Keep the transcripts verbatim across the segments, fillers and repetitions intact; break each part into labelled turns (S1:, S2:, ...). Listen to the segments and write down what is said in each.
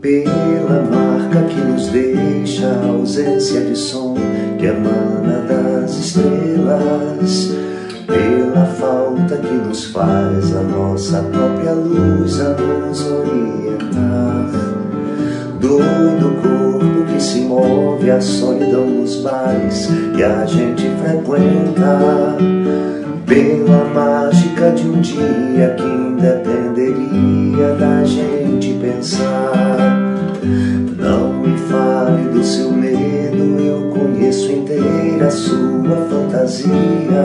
S1: Pela marca que nos deixa a ausência de som que emana das estrelas, pela falta que nos faz a nossa própria luz a nos orientar. Doido corpo que se move a solidão nos bares que a gente frequenta, pela mágica de um dia que independeria da gente pensar. Não me fale do seu medo, eu conheço inteira a sua fantasia,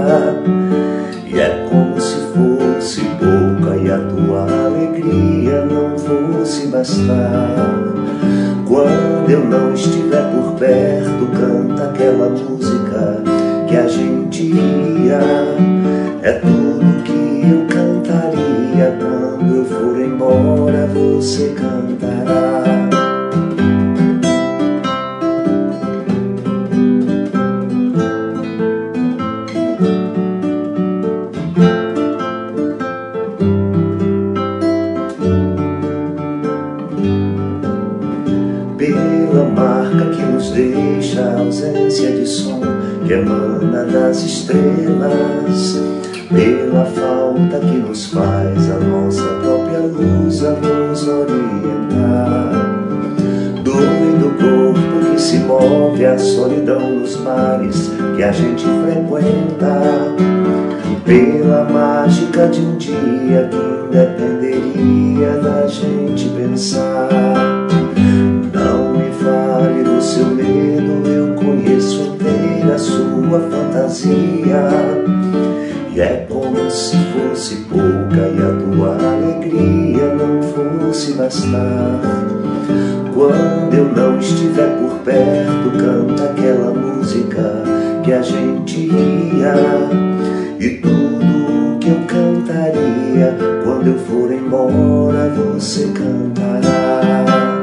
S1: e é como se fosse pouca e a tua alegria não fosse bastar. Quando eu não estiver por perto, canta aquela música que a gente ia. É tudo que eu cantaria. Quando eu for embora, você cantará. Pela marca que nos deixa a ausência de som que emana das estrelas, pela falta que nos faz a nossa própria luz a nos orientar. Doido corpo que se move a solidão nos mares que a gente frequenta, pela mágica de um dia que independeria da gente pensar. Não me fale do seu medo, eu conheço inteira a sua fantasia, e é como se fosse pouca e a tua alegria não fosse bastar. Quando eu não estiver por perto, canta aquela música que a gente ia, e tudo que eu cantaria, quando eu for embora, você cantará.